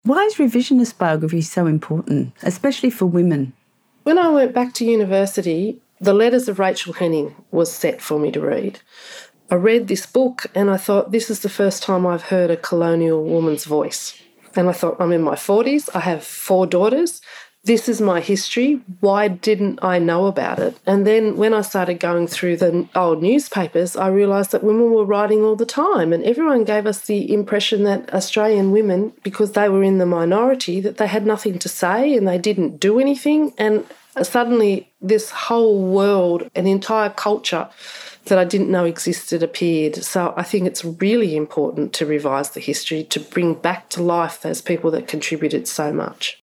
Why is revisionist biography so important, especially for women? When I went back to university, The Letters of Rachel Henning was set for me to read. I read this book and I thought, this is the first time I've heard a colonial woman's voice. And I thought, I'm in my 40s, I have 4 daughters, this is my history, why didn't I know about it? And then when I started going through the old newspapers, I realised that women were writing all the time, and everyone gave us the impression that Australian women, because they were in the minority, that they had nothing to say and they didn't do anything. And suddenly this whole world, an entire culture that I didn't know existed, appeared. So I think it's really important to revise the history, to bring back to life those people that contributed so much.